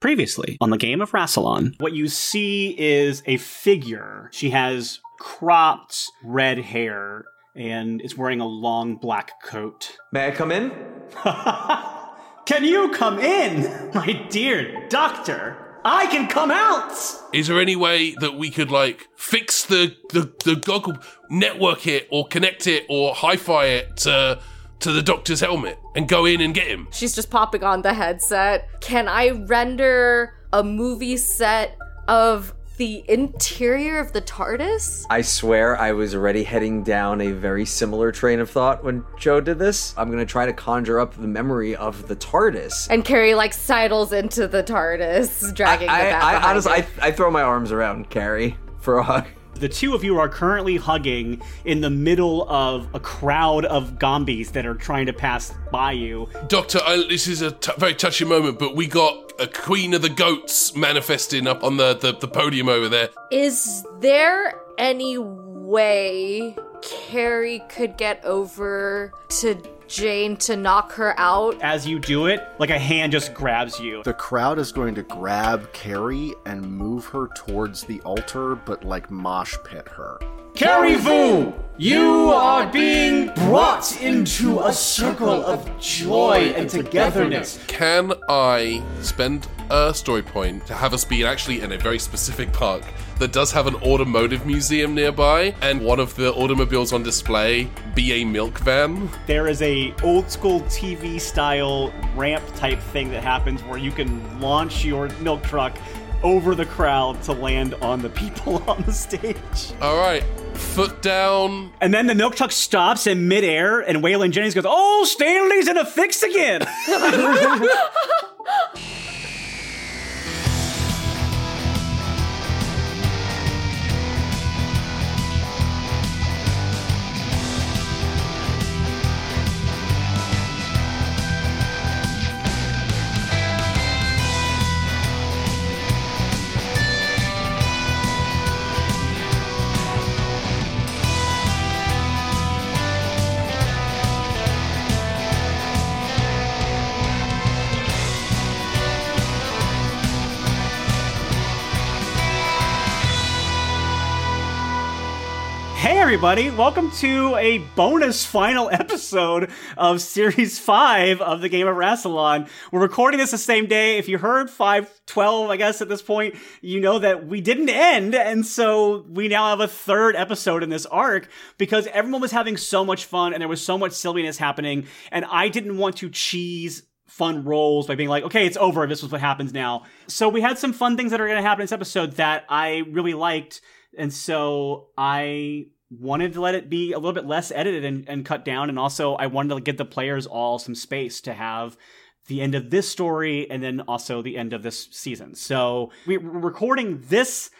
Previously on the Game of Rassilon, what you see is a figure. She has cropped red hair and is wearing a long black coat. May I come in? Can you come in, my dear doctor? I can come out! Is there any way that we could, fix the goggle, network it, or connect it, or hi-fi it to the doctor's helmet and go in and get him? She's just popping on the headset. Can I render a movie set of the interior of the TARDIS? I swear I was already heading down a very similar train of thought when Joe did this. I'm going to try to conjure up the memory of the TARDIS. And Carrie, sidles into the TARDIS, dragging the bat honestly, I throw my arms around Carrie for a hug. The two of you are currently hugging in the middle of a crowd of Gombies that are trying to pass by you. Doctor, this is a very touching moment, but we got a Queen of the Goats manifesting up on the podium over there. Is there any way Carrie could get over to Jane to knock her out? As you do it, a hand just grabs you. The crowd is going to grab Carrie and move her towards the altar, but mosh pit her. Carrie Vu, you are being brought into a circle of joy and togetherness. Can I spend a story point to have us be actually in a very specific park that does have an automotive museum nearby, and one of the automobiles on display be a milk van? There is a old school TV style ramp type thing that happens where you can launch your milk truck over the crowd to land on the people on the stage. All right, foot down. And then the milk truck stops in midair, and Waylon Jennings goes, "Oh, Stanley's in a fix again!" Hey everybody, welcome to a bonus final episode of Series 5 of the Game of Rassilon. We're recording this the same day. If you heard 512, I guess at this point, you know that we didn't end, and so we now have a third episode in this arc because everyone was having so much fun and there was so much silliness happening, and I didn't want to cheese fun roles by being like, okay, it's over, this is what happens now. So we had some fun things that are going to happen in this episode that I really liked. And so I wanted to let it be a little bit less edited and cut down. And also I wanted to give the players all some space to have the end of this story and then also the end of this season. So we're recording this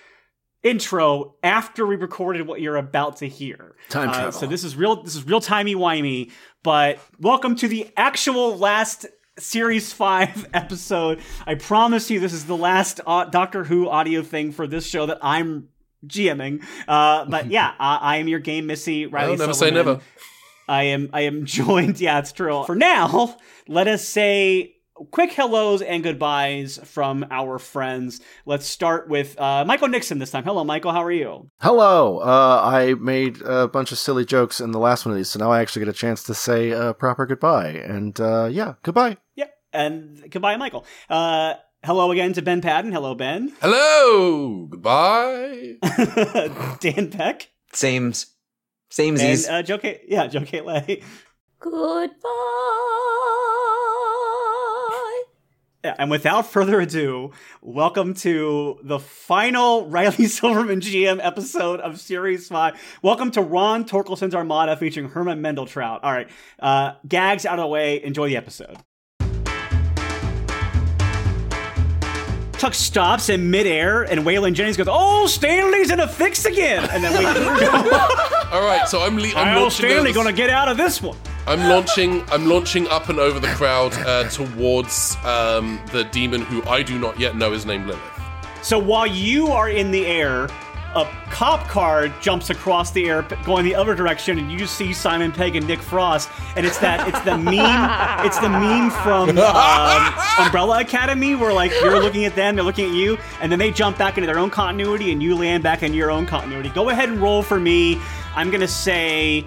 intro after we recorded what you're about to hear. Time travel. So this is real timey-wimey, but welcome to the actual last Series 5 episode. I promise you this is the last Doctor Who audio thing for this show that I'm GMing, but yeah, I am your game Missy Riley. Never say never. I am joined. Yeah, it's true. For now, let us say quick hellos and goodbyes from our friends. Let's start with Michael Nixon this time. Hello, Michael. How are you? Hello. I made a bunch of silly jokes in the last one of these, so now I actually get a chance to say a proper goodbye. And yeah, goodbye. Yeah, and goodbye, Michael. Hello again to Ben Padden. Hello, Ben. Hello. Goodbye. Dan Peck. Same's. And Joe K. Goodbye. Yeah, and without further ado, welcome to the final Riley Silverman GM episode of Series 5. Welcome to Ron Torkelson's Armada featuring Herman Mendeltraut. All right, gags out of the way. Enjoy the episode. Truck stops in midair, and Waylon Jennings goes, "Oh, Stanley's in a fix again!" And then we All right, so I'm launching. Stanley gonna get out of this one. I'm launching up and over the crowd towards the demon who I do not yet know is named Lilith. So while you are in the air, a cop car jumps across the air going the other direction, and you just see Simon Pegg and Nick Frost, and it's the meme from Umbrella Academy, where like you're looking at them, they're looking at you, and then they jump back into their own continuity, and you land back in your own continuity. Go ahead and roll for me. I'm gonna say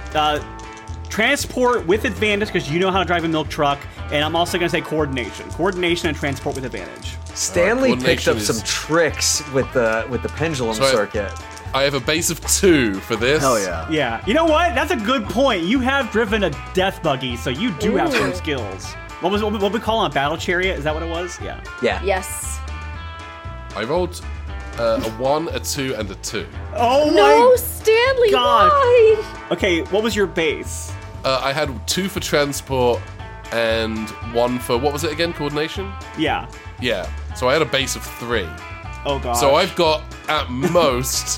transport with advantage because you know how to drive a milk truck, and I'm also gonna say coordination and transport with advantage. Stanley picked up coordination some is- tricks with the pendulum circuit. I have a base of 2 for this. Hell yeah. Yeah, you know what? That's a good point. You have driven a death buggy, so you do have some skills. What we call on a battle chariot? Is that what it was? Yeah. Yeah. Yes. I rolled a 1, a 2, and a 2. Oh No, my Stanley, God. why? Okay, what was your base? I had 2 for transport and 1 for, what was it again, coordination? Yeah. Yeah. So I had a base of 3. Oh god. So I've got, at most,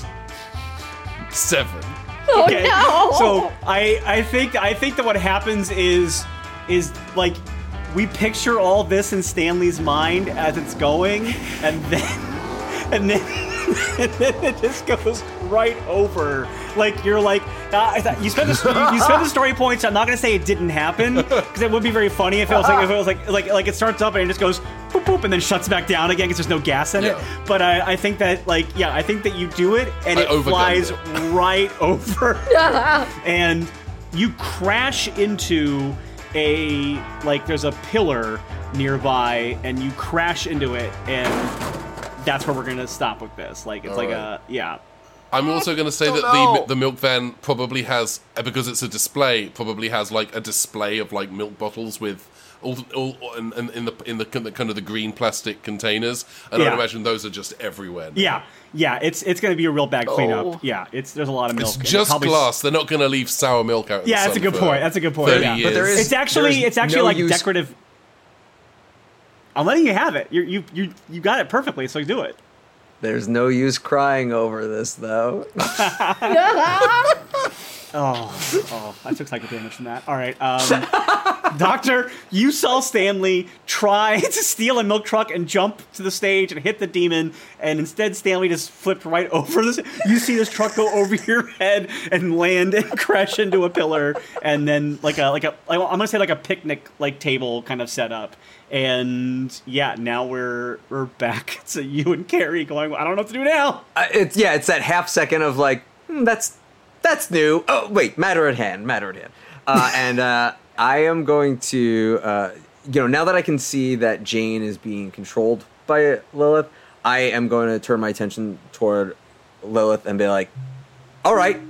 7. Oh Okay. no. So I think that what happens is like we picture all this in Stanley's mind as it's going, and then it just goes right over. Like you're like you spend the story points. I'm not gonna say it didn't happen because it would be very funny if it was like it starts up and it just goes boop boop and then shuts back down again because there's no gas in it. Yeah. But I think that I think that you do it and I it overgunned flies it. right over and you crash into there's a pillar nearby and you crash into it, and that's where we're gonna stop with this. Like it's like Alright. I'm also going to say that the milk van probably has, because it's a display, probably has like a display of like milk bottles with all in the kind of the green plastic containers, and Yeah. I'd imagine those are just everywhere now. Yeah, it's gonna be a real bad cleanup. Oh. Yeah, there's a lot of milk. It's And just probably- glass. They're not going to leave sour milk out in Yeah, the that's a sun good for point. That's a good point. 30 Yeah. years. But there is- It's actually there's no like use- decorative. I'm letting you have it. You got it perfectly, so do it. There's no use crying over this, though. Oh, I took psychic damage from that. All right, Doctor, you saw Stanley try to steal a milk truck and jump to the stage and hit the demon, and instead Stanley just flipped right over this. You see this truck go over your head and land and crash into a pillar, and then I'm gonna say like a picnic like table kind of set up. And yeah, now we're back to you and Carrie going, I don't know what to do now. It's that half second of like, that's new. Oh wait, matter at hand. And I am going to, now that I can see that Jane is being controlled by Lilith, I am going to turn my attention toward Lilith and be like, all right,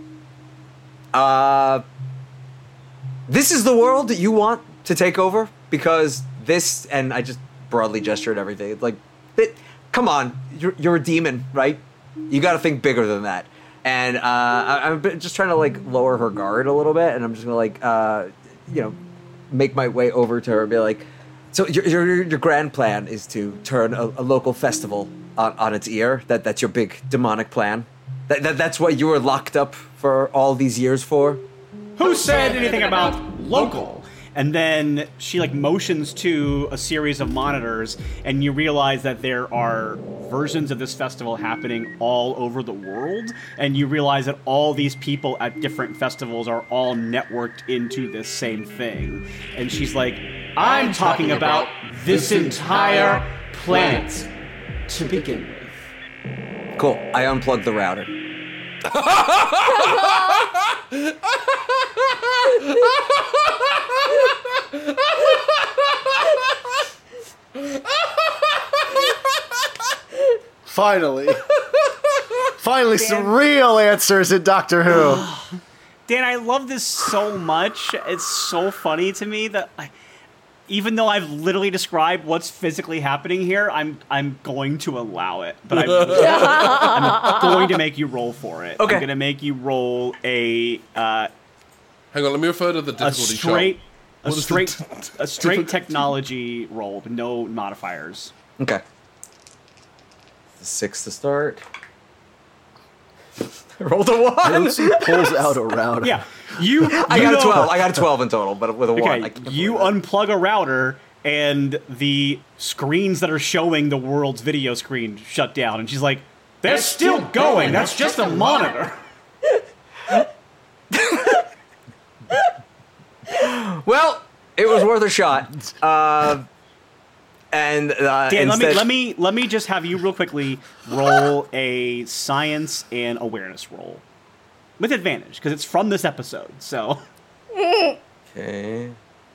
this is the world that you want to take over, because this, and I just broadly gestured everything. It's like, come on, you're a demon, right? You got to think bigger than that. And I'm just trying to like lower her guard a little bit, and I'm just gonna like make my way over to her and be like, so your grand plan is to turn a local festival on its ear. That's your big demonic plan. That's what you were locked up for all these years for. Who said anything about local? And then she like motions to a series of monitors, and you realize that there are versions of this festival happening all over the world, and you realize that all these people at different festivals are all networked into this same thing. And she's like, I'm talking about this entire planet to begin with. Cool. I unplugged the router. Finally, some real answers in Doctor Who. Dan, I love this so much. It's so funny to me that even though I've literally described what's physically happening here, I'm going to allow it. But I'm going to make you roll for it. Okay. I'm going to make you roll a Hang on, let me refer to the difficulty chart. a straight technology roll with no modifiers. Okay. 6 to start. I rolled a 1. Lucy pulls out a router. Yeah, I got a 12. I got a 12 in total, but with a 1. I Okay, can't you believe it. unplug a router, and the screens that are showing the world's video screen shut down. And she's like, They're still going. That's just a monitor. Well, it was worth a shot. Dan, instead... let me just have you real quickly roll a science and awareness roll with advantage because it's from this episode. So. Okay.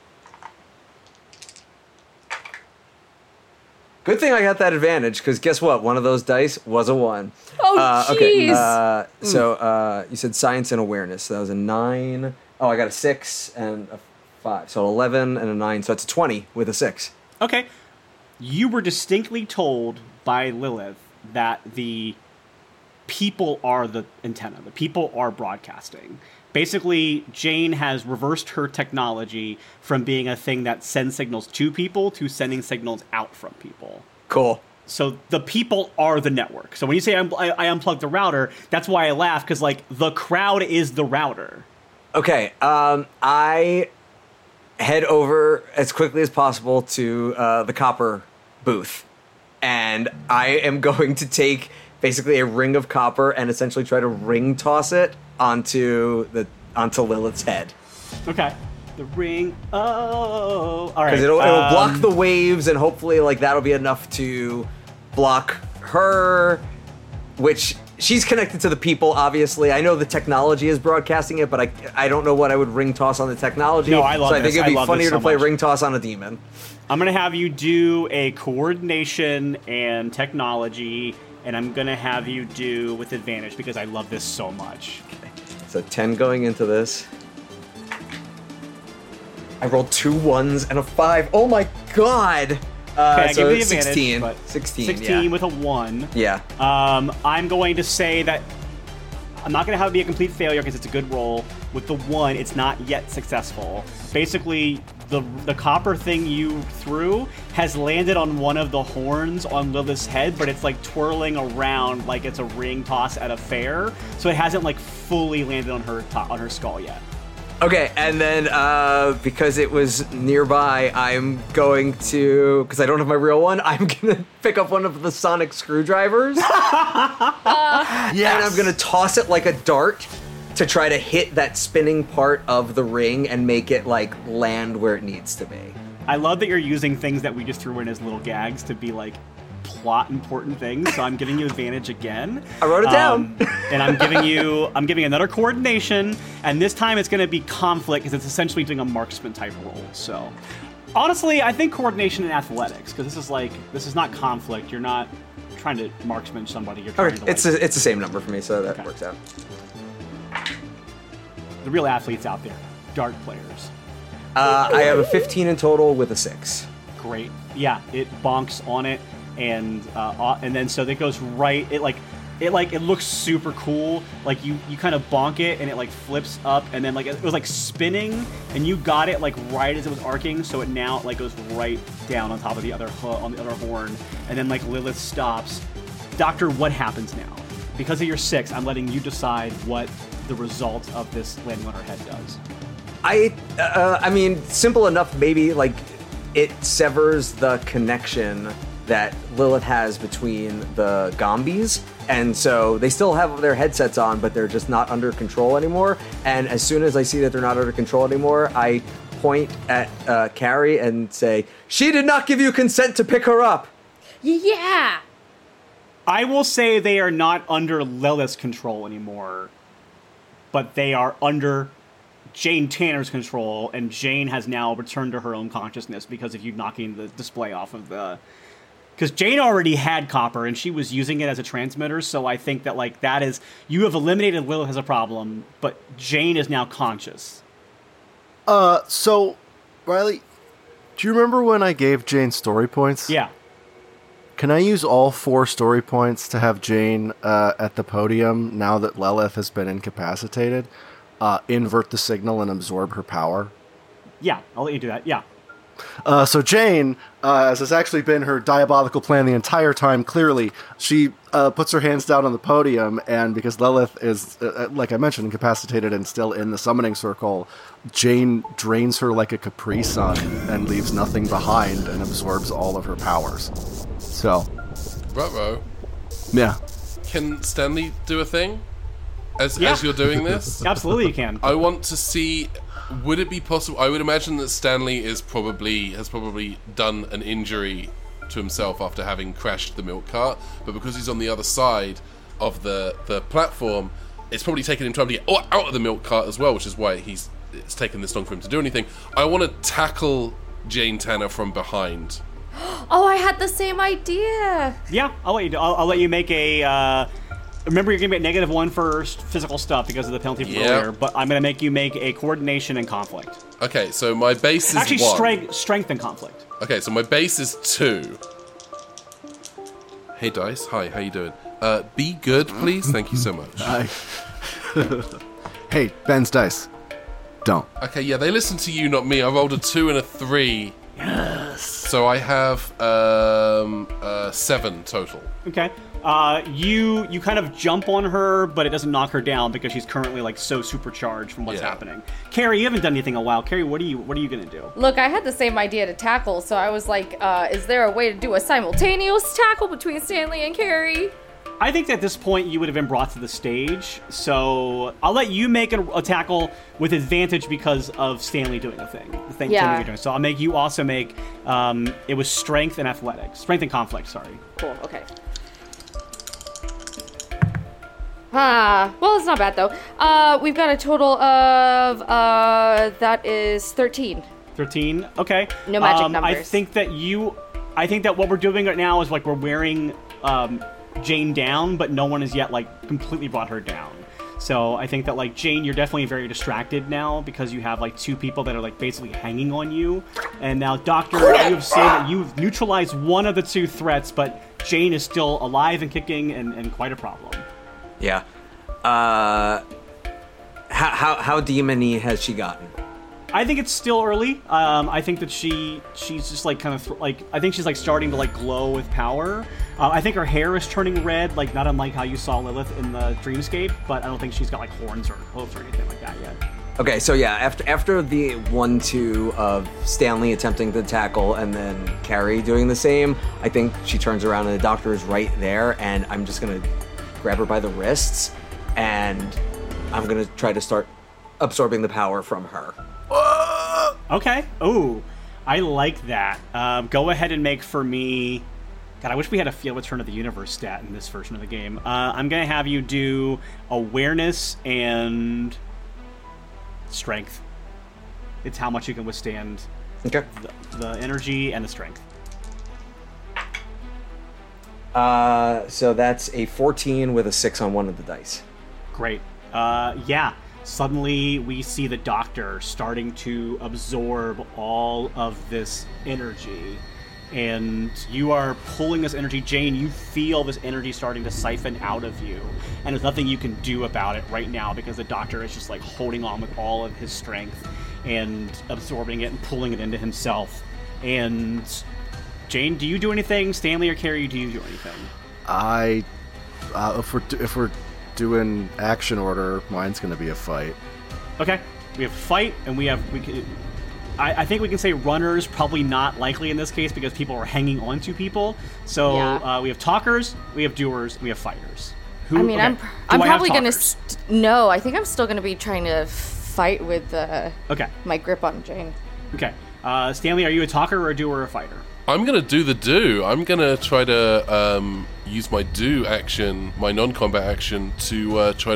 Good thing I got that advantage, because guess what? One of those dice was a 1. Oh, jeez. Okay. So you said science and awareness. So that was a 9. Oh, I got a 6 and a 5. So 11 and a 9. So it's a 20 with a 6. Okay. You were distinctly told by Lilith that the people are the antenna. The people are broadcasting. Basically, Jane has reversed her technology from being a thing that sends signals to people to sending signals out from people. Cool. So the people are the network. So when you say I unplugged the router, that's why I laugh, because, like, the crowd is the router. Okay, I head over as quickly as possible to the copper booth, and I am going to take basically a ring of copper and essentially try to ring toss it onto Lilith's head. Okay. The ring. Oh, all right. Because it'll block the waves, and hopefully, like, that'll be enough to block her, which she's connected to the people, obviously. I know the technology is broadcasting it, but I don't know what I would ring toss on the technology. No, I love So I think this. it'd be funnier to play much. ring toss on a demon. I'm going to have you do a coordination and technology, and I'm going to have you do with advantage because I love this so much. Okay. So 10 going into this. I rolled 2 1s and a 5. Oh my god! Okay, I so give you the advantage. 16. But 16 yeah. With a 1. Yeah. I'm going to say that I'm not going to have it be a complete failure because it's a good roll. With the 1, it's not yet successful. Basically, the copper thing you threw has landed on one of the horns on Lilith's head, but it's like twirling around like it's a ring toss at a fair. So it hasn't like fully landed on her skull yet. Okay, and then because it was nearby, I'm going to, because I don't have my real one, I'm going to pick up one of the sonic screwdrivers. Yes. And I'm going to toss it like a dart to try to hit that spinning part of the ring and make it, like, land where it needs to be. I love that you're using things that we just threw in as little gags to be like plot important things, so I'm giving you advantage again. I wrote it down. And I'm giving another coordination, and this time it's going to be conflict because it's essentially doing a marksman type role. So honestly, I think coordination and athletics, because this is not conflict. You're not trying to marksman somebody. You're trying Okay, to it's the same number for me, so that Okay. works out. the real athletes out there, dart players. I have a 15 in total with a 6. Great. Yeah, it bonks on it, and then so it goes right. It looks super cool. Like you kind of bonk it, and it like flips up, and then like it was like spinning, and you got it like right as it was arcing, so it now like goes right down on top of the other on the other horn, and then like Lilith stops. Doctor, what happens now? Because of your 6, I'm letting you decide what the result of this landing on her head does. I mean, simple enough. Maybe like it severs the connection that Lilith has between the Gombies, and so they still have their headsets on, but they're just not under control anymore. And as soon as I see that they're not under control anymore, I point at Carrie and say, "She did not give you consent to pick her up." Yeah. I will say they are not under Lilith's control anymore, but they are under Jane Tanner's control, and Jane has now returned to her own consciousness because of you knocking the display off of the... Because Jane already had copper, and she was using it as a transmitter, so I think that, like, that is... You have eliminated Lilith as a problem, but Jane is now conscious. So, Riley, do you remember when I gave Jane story points? Yeah. Can I use all 4 story points to have Jane at the podium now that Lilith has been incapacitated? Invert the signal and absorb her power? Yeah, I'll let you do that, yeah. So Jane, as has actually been her diabolical plan the entire time, clearly, she puts her hands down on the podium, and because Lilith is, like I mentioned, incapacitated and still in the summoning circle, Jane drains her like a Capri Sun and leaves nothing behind and absorbs all of her powers. So, Ruh-roh. yeah. can Stanley do a thing as you're doing this? Absolutely, you can. I want to see. Would it be possible? I would imagine that Stanley has probably done an injury to himself after having crashed the milk cart, but because he's on the other side of the platform, it's probably taken him time to get out of the milk cart as well, which is why it's taken this long for him to do anything. I want to tackle Jane Tanner from behind. Oh, I had the same idea. Yeah, I'll let you do. I'll let you make a. Remember, you're gonna get -1 for physical stuff because of the penalty from earlier. But I'm gonna make you make a coordination and conflict. Okay, so my base is actually 1. Strength and conflict. Okay, so my base is 2. Hey Dice, hi, how you doing? Be good, please. Thank you so much. Hey, Ben's dice. Don't. Okay, yeah, they listen to you, not me. I rolled a 2 and a 3. Yes. So I have 7 total. Okay. You kind of jump on her, but it doesn't knock her down because she's currently like so supercharged from what's happening. Carrie, you haven't done anything in a while. Carrie, what are you gonna do? Look, I had the same idea to tackle, so I was like, is there a way to do a simultaneous tackle between Stanley and Carrie? I think at this point you would have been brought to the stage, so I'll let you make a tackle with advantage because of Stanley doing the thing you're doing. So I'll make you also make, it was strength and athletics. Strength and conflict, sorry. Cool, okay. Well, it's not bad, though. We've got a total of, that is 13. 13, okay. No magic numbers. I think that what we're doing right now is, like, we're wearing, Jane down, but no one has yet, like, completely brought her down. So I think that, like, Jane, you're definitely very distracted now because you have, like, 2 people that are, like, basically hanging on you. And now, Doctor, you have said that you've neutralized one of the 2 threats, but Jane is still alive and kicking and quite a problem. Yeah. How demon-y has she gotten? I think it's still early. I think that she's just like kind of I think she's like starting to like glow with power. I think her hair is turning red, like not unlike how you saw Lilith in the Dreamscape, but I don't think she's got like horns or hooves or anything like that yet. Okay, so yeah, after the 1-2 of Stanley attempting to tackle and then Carrie doing the same, I think she turns around and the Doctor is right there, and I'm just gonna grab her by the wrists, and I'm gonna try to start absorbing the power from her. Okay. Oh, I like that. Go ahead and make for me. God, I wish we had a Feel Return of the Universe stat in this version of the game. I'm gonna have you do awareness and strength. It's how much you can withstand. Okay. The energy and the strength. So that's a 14 with a 6 on one of the dice. Great. Yeah. Suddenly we see the Doctor starting to absorb all of this energy. And you are pulling this energy. Jane, you feel this energy starting to siphon out of you. And there's nothing you can do about it right now because the Doctor is just like holding on with all of his strength and absorbing it and pulling it into himself. And Jane, do you do anything? Stanley or Carrie, do you do anything? If we're doing action order, mine's going to be a fight. Okay. We have fight, and I think we can say runners probably not likely in this case because people are hanging on to people. So we have talkers, we have doers, we have fighters. I'm probably going to... No, I think I'm still going to be trying to fight with my grip on Jane. Okay. Stanley, are you a talker or a doer or a fighter? I'm going to do the do. I'm going to try to use my do action, my non-combat action, to try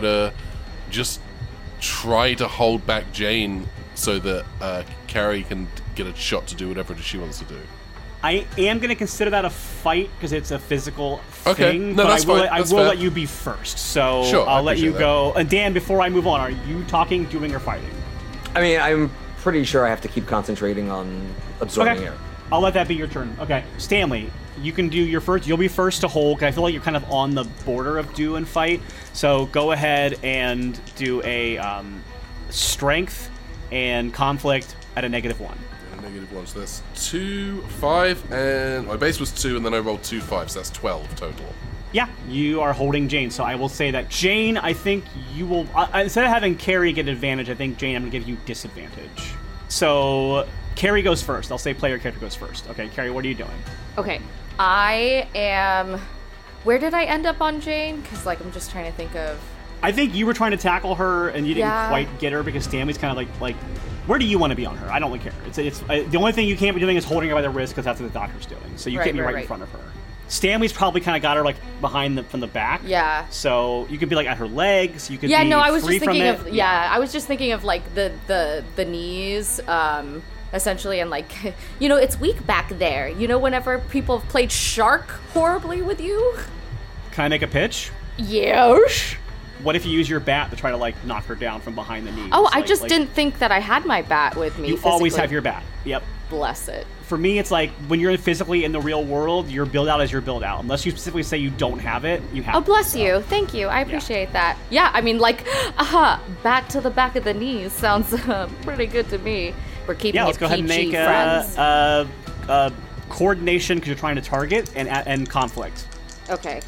to hold back Jane so that Carrie can get a shot to do whatever she wants to do. I am going to consider that a fight because it's a physical okay. thing. No, but that's fine. I will let you be first. So sure, I'll let you that. go. And Dan, before I move on, are you talking, doing, or fighting? I mean, I'm pretty sure I have to keep concentrating on absorbing air. I'll let that be your turn. Okay. Stanley, you can do your first. You'll be first to hold. I feel like you're kind of on the border of do and fight. So go ahead and do a strength and conflict at a -1. -1, so that's 2, 5, and my base was 2, and then I rolled 2 5s, so that's 12 total. Yeah, you are holding Jane. So I will say that Jane, I think you will, instead of having Carrie get advantage, I think Jane, I'm going to give you disadvantage. So Carrie goes first. I'll say player character goes first. Okay, Carrie, what are you doing? Okay, I am Where did I end up on Jane? Because, like, I'm just trying to think of... I think you were trying to tackle her and you didn't Yeah. quite get her because Stanley's kind of like, where do you want to be on her? I don't really care. It's the only thing you can't be doing is holding her by the wrist because that's what the doctor's doing. So you Right, can't be right, right in right. front of her. Stanley's probably kind of got her like behind from the back. Yeah. So you could be like at her legs. You could Yeah, be no, I was free just thinking from it. of... Yeah, I was just thinking of, like, the knees, essentially, and, like, you know, it's weak back there. You know, whenever people have played shark horribly with you? Can I make a pitch? Yes. What if you use your bat to try to like knock her down from behind the knees? Oh, I Like- just like, didn't think that I had my bat with me. You always physically. have your bat. Yep. Bless it. For me, it's like when you're physically in the real world, your build out is your build out. Unless you specifically say you don't have it, you have Oh, it. bless So, you. Thank you. I appreciate that. Yeah, I mean, like, bat to the back of the knees sounds pretty good to me. We're keeping Yeah, it let's go ahead and PG, make friends. coordination because you're trying to target and conflict. Okay.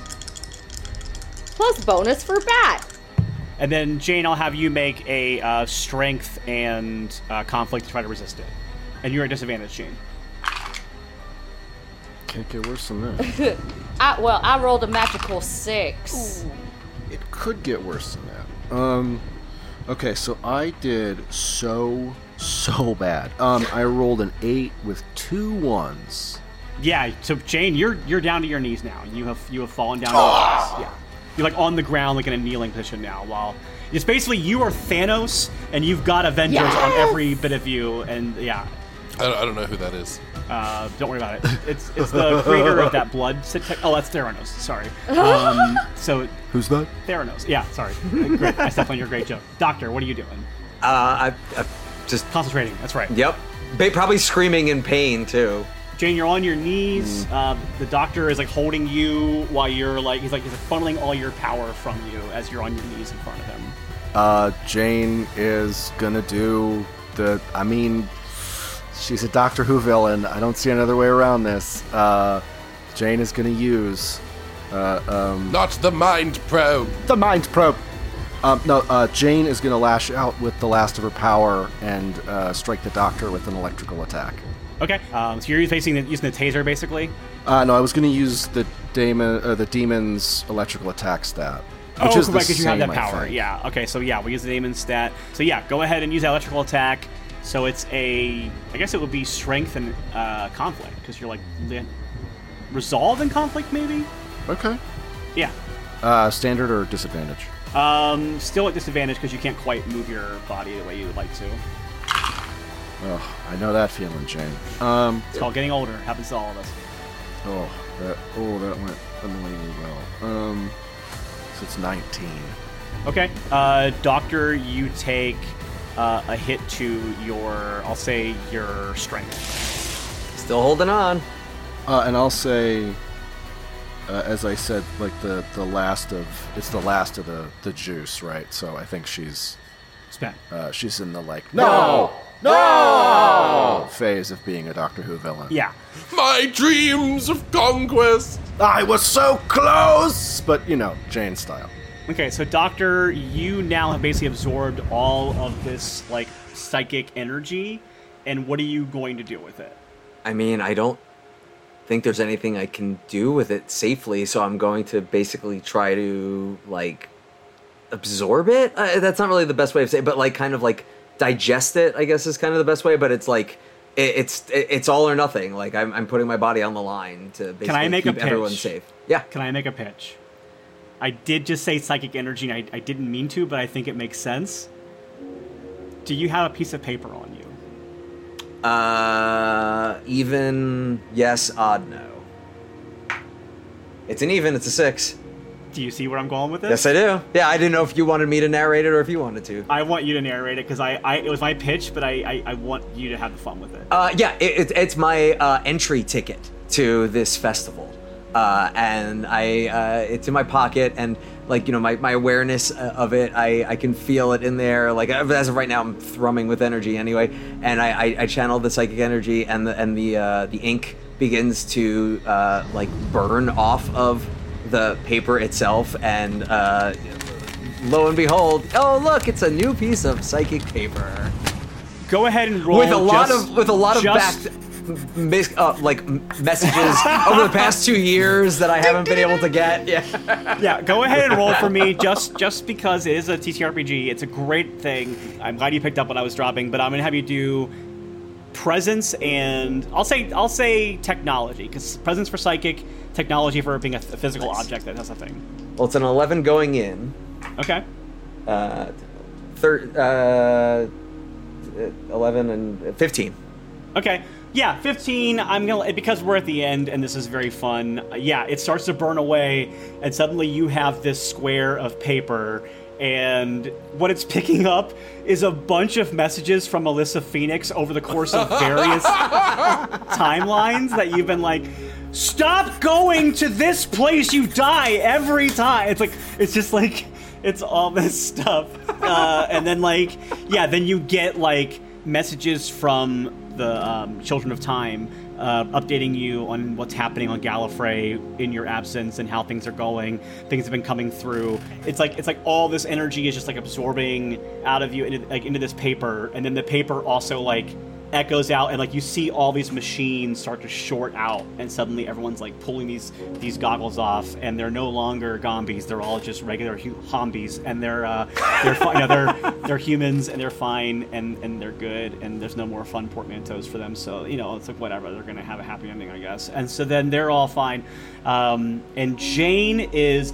Plus bonus for bat. And then Jane, I'll have you make a strength and conflict to try to resist it. And you're at disadvantage, Jane. Can't get worse than that. I rolled a magical 6. It could get worse than that. Okay, so I did so bad. I rolled an 8 with 2 1s. Yeah, so Jane, you're down to your knees now. You have fallen down to your knees. Yeah. You're like on the ground, like in a kneeling position now. While it's basically you are Thanos, and you've got Avengers on Yes! every bit of you, and yeah, I don't know who that is. don't worry about it. It's the creator of that blood. Oh, that's Theranos. Sorry. So Who's that? Theranos. Yeah, sorry. Great. I stepped on your great joke. Doctor, what are you doing? I just Concentrating. That's right. yep. Probably screaming in pain too. Jane, you're on your knees. The doctor is like holding you while you're like he's funneling all your power from you as you're on your knees in front of him. Jane is gonna do the. I mean, she's a Doctor Who villain. I don't see another way around this. Jane is gonna use Not the mind probe. the mind probe. Jane is gonna lash out with the last of her power and strike the Doctor with an electrical attack. Okay. So you're using the taser basically. No, I was gonna use the demon's electrical attack stat. Which Oh, is the right, because you have same, that I power. think. Yeah. Okay. So yeah, we use the Daemon stat. So yeah, go ahead and use that electrical attack. So it's I guess it would be strength and conflict because you're like resolve in conflict maybe. Okay. Yeah. Standard or disadvantage? Still at disadvantage because you can't quite move your body the way you would like to. Oh, I know that feeling, Jane. It's called getting older. Happens to all of us. That went annoyingly well. So it's 19. Okay. Doctor, you take a hit to your, I'll say, your strength. Still holding on. And I'll say, as I said, like the last of the juice, right? So I think she's Spent. she's in the like no phase of being a Doctor Who villain. Yeah. My dreams of conquest. I was so close, but Jane style. Okay, so Doctor, you now have basically absorbed all of this, like, psychic energy, and what are you going to do with it? I mean, I don't think there's anything I can do with it safely, so I'm going to basically try to, like, absorb it? That's not really the best way of saying it, but, like, kind of, like, digest it, I guess is kind of the best way, but it's, like, it's all or nothing. Like, I'm putting my body on the line to basically I make a keep everyone pitch? safe. Yeah. Can I make a pitch? I did just say psychic energy, and I didn't mean to, but I think it makes sense. Do you have a piece of paper on you? Even yes, odd no. It's an even, it's a 6. Do you see where I'm going with this? Yes, I do. Yeah, I didn't know if you wanted me to narrate it or if you wanted to. I want you to narrate it, because it was my pitch, but I want you to have the fun with it. Yeah, it's my entry ticket to this festival. And it's in my pocket, and like my awareness of it, I can feel it in there. Like as of right now, I'm thrumming with energy anyway, and I channel the psychic energy, and the ink begins to like burn off of the paper itself, and lo and behold, oh look, it's a new piece of psychic paper Go ahead and roll with a lot of back. messages over the past 2 years that I haven't been able to get. Yeah. Yeah, go ahead and roll for me, just because it is a TTRPG. It's a great thing. I'm glad you picked up what I was dropping, but I'm gonna have you do presence and I'll say technology, because presence for psychic, technology for being a physical object that has a thing. Well, it's an 11 going in. Okay. 11 and 15. Okay. Yeah, 15. I'm gonna, because we're at the end and this is very fun. Yeah, it starts to burn away, and suddenly you have this square of paper, and what it's picking up is a bunch of messages from Melissa Phoenix over the course of various timelines that you've been like, stop going to this place, you die every time. It's just like, it's all this stuff. And then then you get messages from the Children of Time updating you on what's happening on Gallifrey in your absence and how things are going. Things have been coming through. It's like all this energy is just absorbing out of you into this paper, and then the paper also echoes out, and you see all these machines start to short out, and suddenly everyone's pulling these goggles off, and they're no longer Gombies. They're all just regular Hombies, and they're humans, and they're fine, and they're good, and there's no more fun portmanteaus for them. So it's whatever. They're gonna have a happy ending, I guess. And so then they're all fine. And Jane is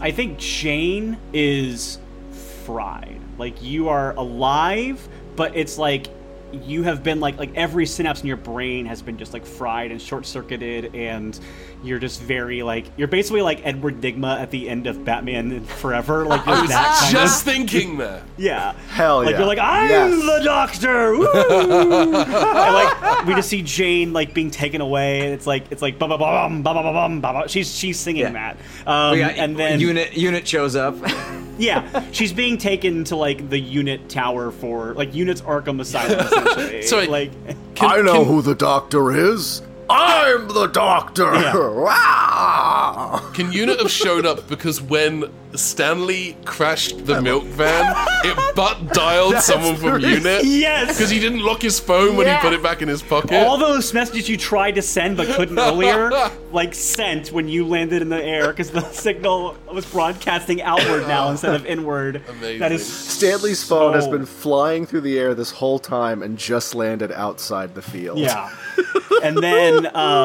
fried. You are alive, but it's you have been every synapse in your brain has been just fried and short-circuited, and you're just very you're basically like Edward Nygma at the end of Batman Forever. You're I was that kind just of, thinking that. yeah, Hell yeah. You're I'm the Doctor. Woo! And we just see Jane being taken away, and it's ba ba ba bum ba ba ba bum ba ba. She's singing that, and then unit shows up. Yeah, she's being taken to the unit tower for unit's Arkham Asylum. Essentially. Sorry, I know who the Doctor is. I'm the Doctor. Yeah. Can Unit have showed up because when Stanley crashed the milk van, it butt dialed someone from Unit? Yes, because he didn't lock his phone when he put it back in his pocket. All those messages you tried to send but couldn't earlier, sent when you landed in the air because the signal was broadcasting outward now instead of inward. Amazing. That is Stanley's phone has been flying through the air this whole time and just landed outside the field. Yeah. And then,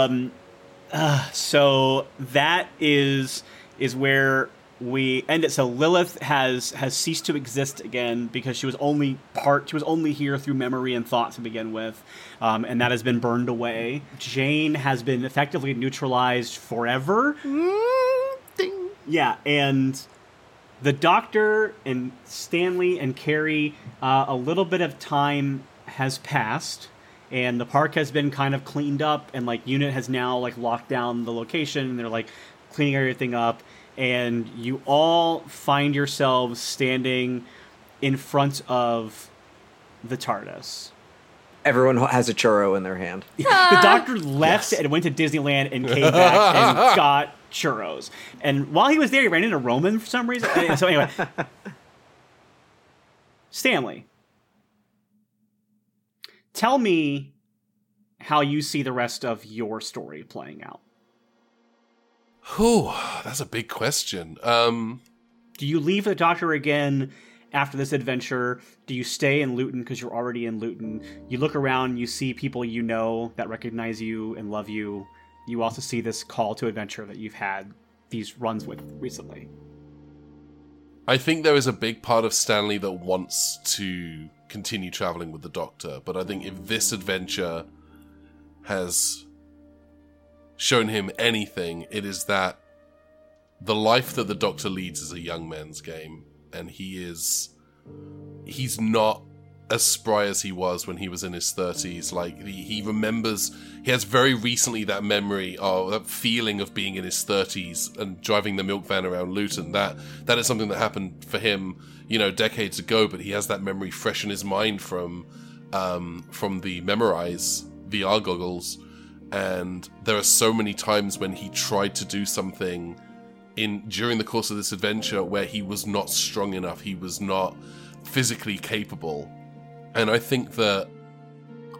so that is where we end it. So Lilith has ceased to exist again because she was only here through memory and thought to begin with, and that has been burned away. Jane has been effectively neutralized forever. Ding. Yeah, and the Doctor and Stanley and Carrie, a little bit of time has passed. And the park has been kind of cleaned up, and Unit has now locked down the location, and they're cleaning everything up, and you all find yourselves standing in front of the TARDIS. Everyone has a churro in their hand. The Doctor left and went to Disneyland and came back and got churros. And while he was there, he ran into Roman for some reason. And so anyway, Stanley. Tell me how you see the rest of your story playing out. Whew, that's a big question. Do you leave the Doctor again after this adventure? Do you stay in Luton because you're already in Luton? You look around, you see people you know that recognize you and love you. You also see this call to adventure that you've had these runs with recently. I think there is a big part of Stanley that wants to continue traveling with the Doctor, but I think if this adventure has shown him anything, it is that the life that the Doctor leads is a young man's game, and he's not as spry as he was when he was in his 30s. He remembers, he has very recently that memory of that feeling of being in his 30s and driving the milk van around Luton. That is something that happened for him, decades ago, but he has that memory fresh in his mind from the Memorize VR goggles. And there are so many times when he tried to do something during the course of this adventure where he was not strong enough, he was not physically capable. And I think that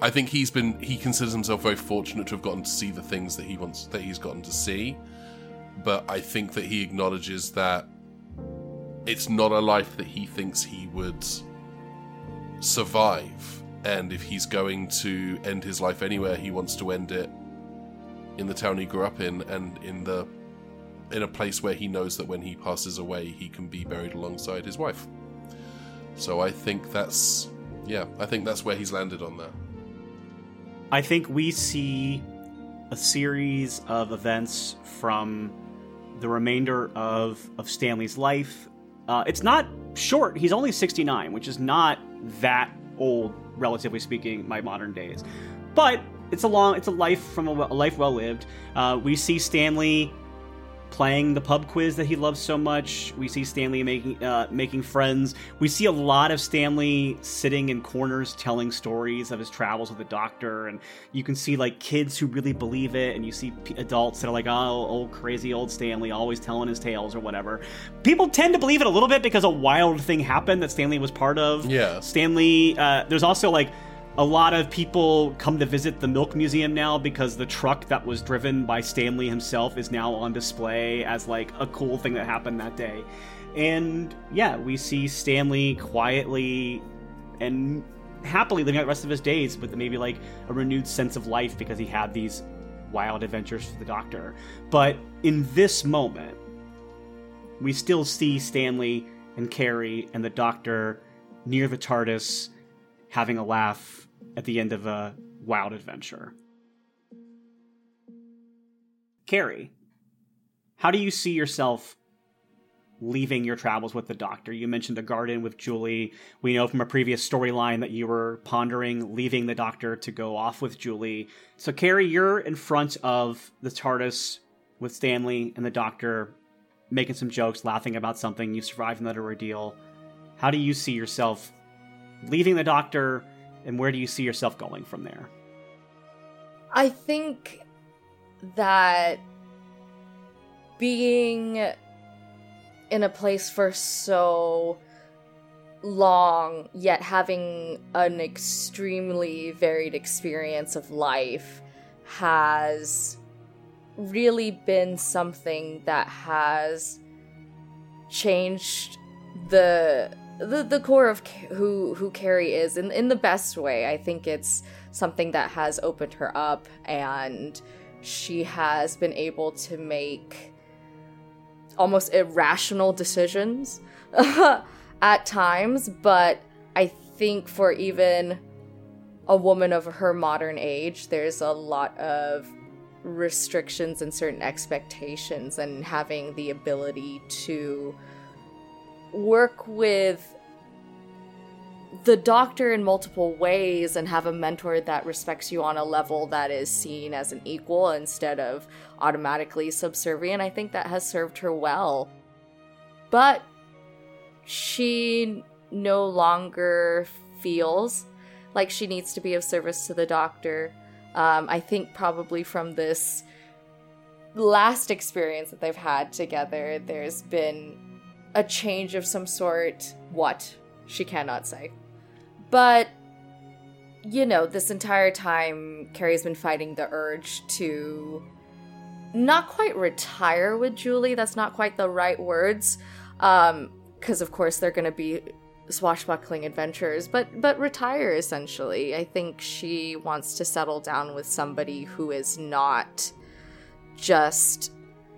I think he considers himself very fortunate to have gotten to see the things that he's gotten to see. But I think that he acknowledges that it's not a life that he thinks he would survive. And if he's going to end his life anywhere, he wants to end it in the town he grew up in, and in a place where he knows that when he passes away, he can be buried alongside his wife. So I think that's where he's landed on that. I think we see a series of events from the remainder of Stanley's life. It's not short. He's only 69, which is not that old, relatively speaking, by modern days. But it's a life well lived. We see Stanley playing the pub quiz that he loves so much. We see Stanley making friends. We see a lot of Stanley sitting in corners telling stories of his travels with the Doctor, and you can see like kids who really believe it, and you see adults that are like, oh, old crazy old Stanley, always telling his tales or whatever. People tend to believe it a little bit because a wild thing happened that Stanley was part of. Yeah. Stanley, there's also like a lot of people come to visit the Milk Museum now because the truck that was driven by Stanley himself is now on display as like a cool thing that happened that day. And yeah, we see Stanley quietly and happily living out the rest of his days with maybe like a renewed sense of life because he had these wild adventures with the Doctor. But in this moment, we still see Stanley and Carrie and the Doctor near the TARDIS having a laugh at the end of a wild adventure. Carrie, how do you see yourself leaving your travels with the Doctor? You mentioned the garden with Julie. We know from a previous storyline that you were pondering leaving the Doctor to go off with Julie. So Carrie, you're in front of the TARDIS with Stanley and the Doctor making some jokes, laughing about something. You survived another ordeal. How do you see yourself leaving the Doctor, and where do you see yourself going from there? I think that being in a place for so long, yet having an extremely varied experience of life, has really been something that has changed the core of who Carrie is in the best way. I think it's something that has opened her up, and she has been able to make almost irrational decisions at times, but I think for even a woman of her modern age, there's a lot of restrictions and certain expectations, and having the ability to work with the Doctor in multiple ways and have a mentor that respects you on a level that is seen as an equal instead of automatically subservient. I think that has served her well. But she no longer feels like she needs to be of service to the Doctor. I think probably from this last experience that they've had together, there's been a change of some sort. What? She cannot say. But, you know, this entire time, Carrie's been fighting the urge to not quite retire with Julie. That's not quite the right words. Because, of course, they're going to be swashbuckling adventures. But retire, essentially. I think she wants to settle down with somebody who is not just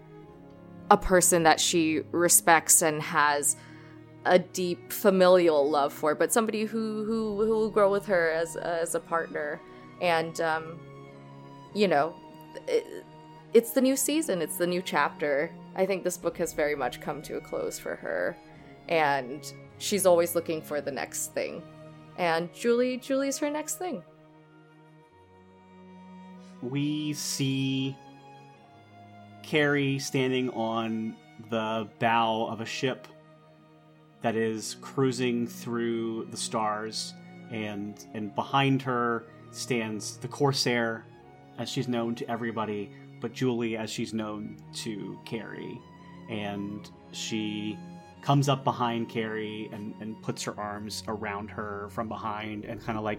a person that she respects and has a deep familial love for, but somebody who will grow with her as a partner. And you know, it's the new season, it's the new chapter. I think this book has very much come to a close for her, and she's always looking for the next thing, and Julie's her next thing. We see Carrie standing on the bow of a ship that is cruising through the stars, and behind her stands the Corsair, as she's known to everybody, but Julie as she's known to Carrie. And she comes up behind Carrie and puts her arms around her from behind and kind of like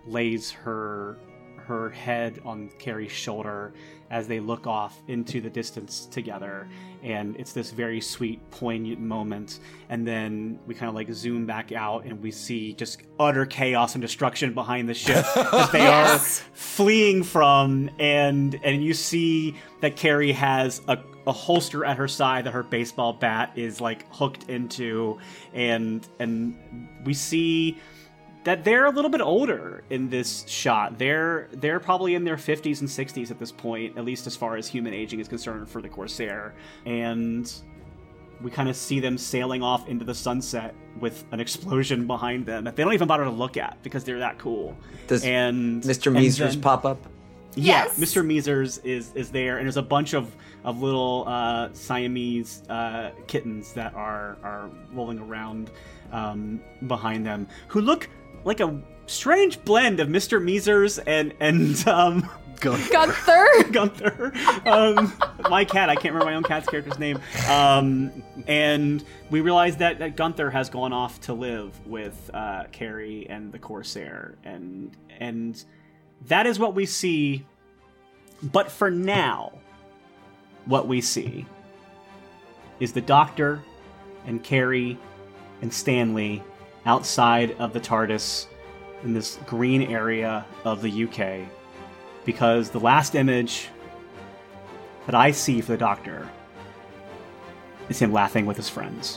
lays her head on Carrie's shoulder as they look off into the distance together, and it's this very sweet, poignant moment. And then we kind of like zoom back out and we see just utter chaos and destruction behind the ship that they are fleeing from, and you see that Carrie has a holster at her side that her baseball bat is like hooked into, and we see that they're a little bit older in this shot. They're probably in their 50s and 60s at this point, at least as far as human aging is concerned for the Corsair. And we kind of see them sailing off into the sunset with an explosion behind them that they don't even bother to look at because they're that cool. Does and Mr. Measers pop up? Yeah, Yes. Mr. Measers is there, and there's a bunch of little Siamese kittens that are rolling around behind them, who look like a strange blend of Mr. Measers and Gunther? Gunther. My cat, I can't remember my own cat's character's name. And we realize that Gunther has gone off to live with Carrie and the Corsair, and that is what we see. But for now, what we see is the Doctor and Carrie and Stanley outside of the TARDIS in this green area of the UK, because the last image that I see for the Doctor is him laughing with his friends.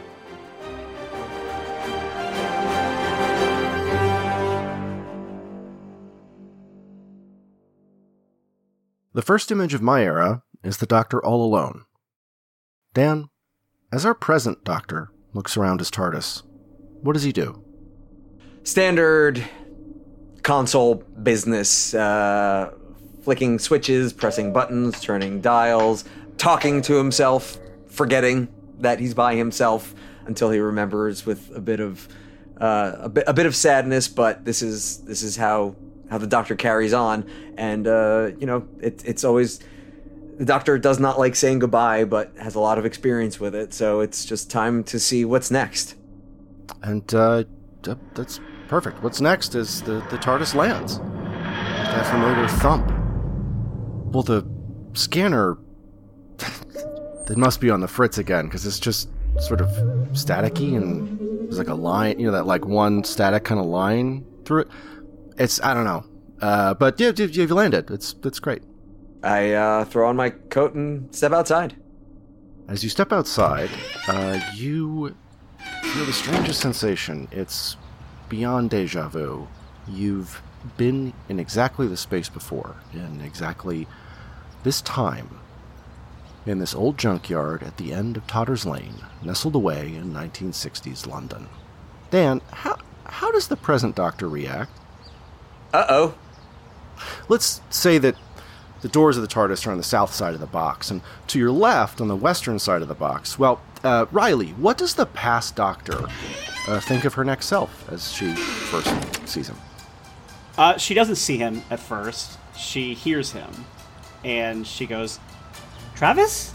The first image of my era is the Doctor all alone. Dan, as our present Doctor looks around his TARDIS, what does he do? Standard console business, flicking switches, pressing buttons, turning dials, talking to himself, forgetting that he's by himself until he remembers with a bit of sadness. But this is how the Doctor carries on, and it's always, the Doctor does not like saying goodbye, but has a lot of experience with it. So it's just time to see what's next. And that's perfect. What's next is the TARDIS lands. That familiar thump. Well, the scanner, it must be on the fritz again, because it's just sort of staticky, and there's like a line, that like one static kind of line through it. It's, I don't know. But yeah, you've landed. That's great. I throw on my coat and step outside. As you step outside, you feel the strangest sensation. It's beyond deja vu. You've been in exactly this space before, in exactly this time, in this old junkyard at the end of Totter's Lane, nestled away in 1960s London. Dan, how does the present Doctor react? Uh-oh. Let's say that the doors of the TARDIS are on the south side of the box, and to your left, on the western side of the box, well, Riley, what does the past Doctor think of her next self as she first sees him? She doesn't see him at first. She hears him, and she goes, "Travis?"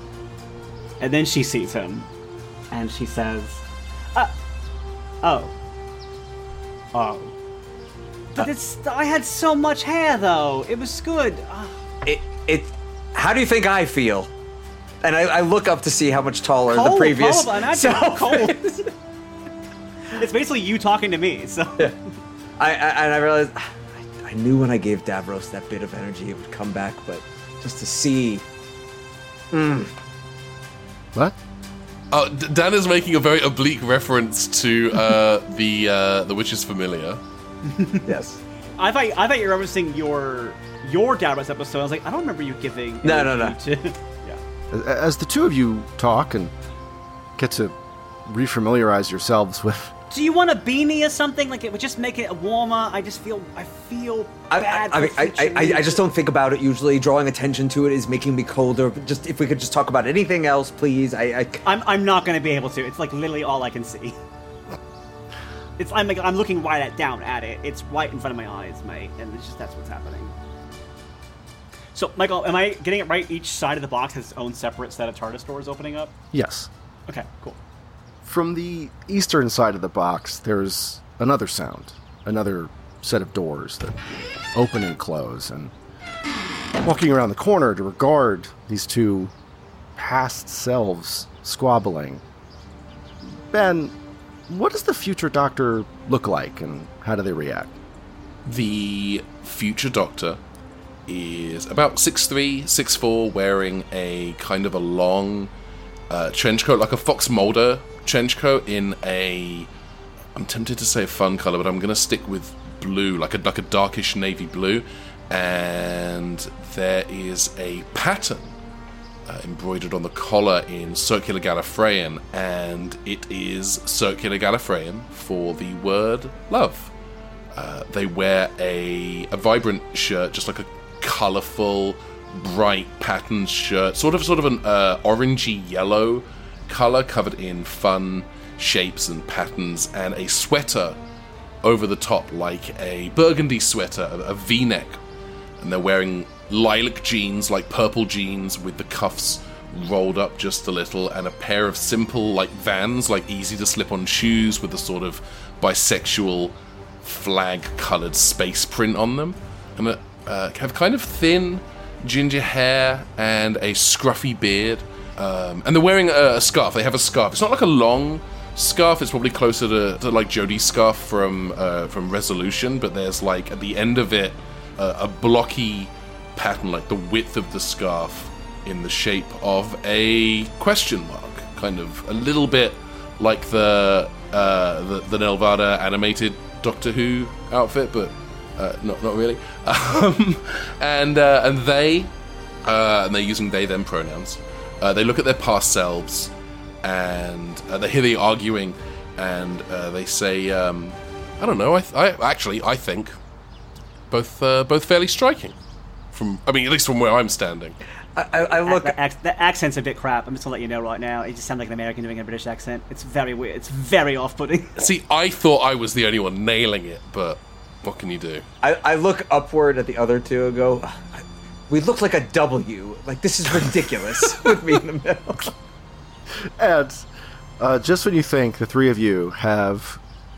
And then she sees him, and she says, "Oh. But I had so much hair, though. It was good." How do you think I feel? And I look up to see how much taller the previous self is. It's basically you talking to me, so... Yeah. I realized, I knew when I gave Davros that bit of energy it would come back, but just to see... What? Dan is making a very oblique reference to the Witch's Familiar. Yes. I thought you were referencing your Davros episode. I was like, I don't remember you giving... No. Yeah. As the two of you talk and get to refamiliarize yourselves with... Do you want a beanie or something? Like, it would just make it warmer. I feel bad. I just don't think about it usually. Drawing attention to it is making me colder. Just if we could just talk about anything else, please. I'm not going to be able to. It's like literally all I can see. I'm looking down at it. It's right in front of my eyes, mate, and that's what's happening. So, Michael, am I getting it right? Each side of the box has its own separate set of TARDIS doors opening up? Yes. Okay, cool. From the eastern side of the box, there's another sound, another set of doors that open and close, and walking around the corner to regard these two past selves squabbling. Ben, what does the future Doctor look like, and how do they react? The future Doctor is about 6'3", 6'4", wearing a kind of a long trench coat, like a Fox Mulder trench coat in a, I'm tempted to say a fun color, but I'm going to stick with blue, like a darkish navy blue, and there is a pattern embroidered on the collar in circular Gallifreyan, and it is circular Gallifreyan for the word love. They wear a vibrant shirt, just like a colourful, bright patterned shirt, sort of an orangey yellow colour, covered in fun shapes and patterns, and a sweater over the top, like a burgundy sweater, a V-neck. And they're wearing lilac jeans, like purple jeans, with the cuffs rolled up just a little, and a pair of simple, like Vans, like easy to slip on shoes with a sort of bisexual flag-coloured space print on them, and have kind of thin ginger hair and a scruffy beard, and they're wearing a scarf. They have a scarf. It's not like a long scarf. It's probably closer to like Jodie's scarf from Resolution, but there's like at the end of it a blocky pattern, like the width of the scarf, in the shape of a question mark, kind of a little bit like the Nelvada animated Doctor Who outfit, but not really. And they're using they them pronouns. They look at their past selves, and they hear the arguing, and they say, I don't know. I think both fairly striking. At least from where I'm standing. I look. The accent's a bit crap. I'm just gonna let you know right now. It just sounds like an American doing a British accent. It's very weird. It's very off-putting. See, I thought I was the only one nailing it, but what can you do? I look upward at the other two and go, we look like a W. Like, this is ridiculous with me in the middle. And just when you think the three of you have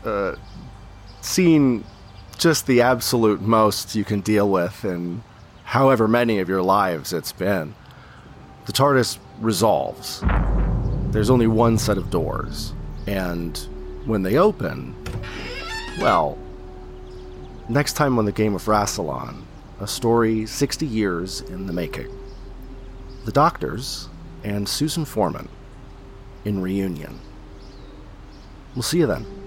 seen just the absolute most you can deal with in however many of your lives it's been, the TARDIS resolves. There's only one set of doors, and when they open, well, next time on the Game of Rassilon, a story 60 years in the making. The Doctors and Susan Foreman in Reunion. We'll see you then.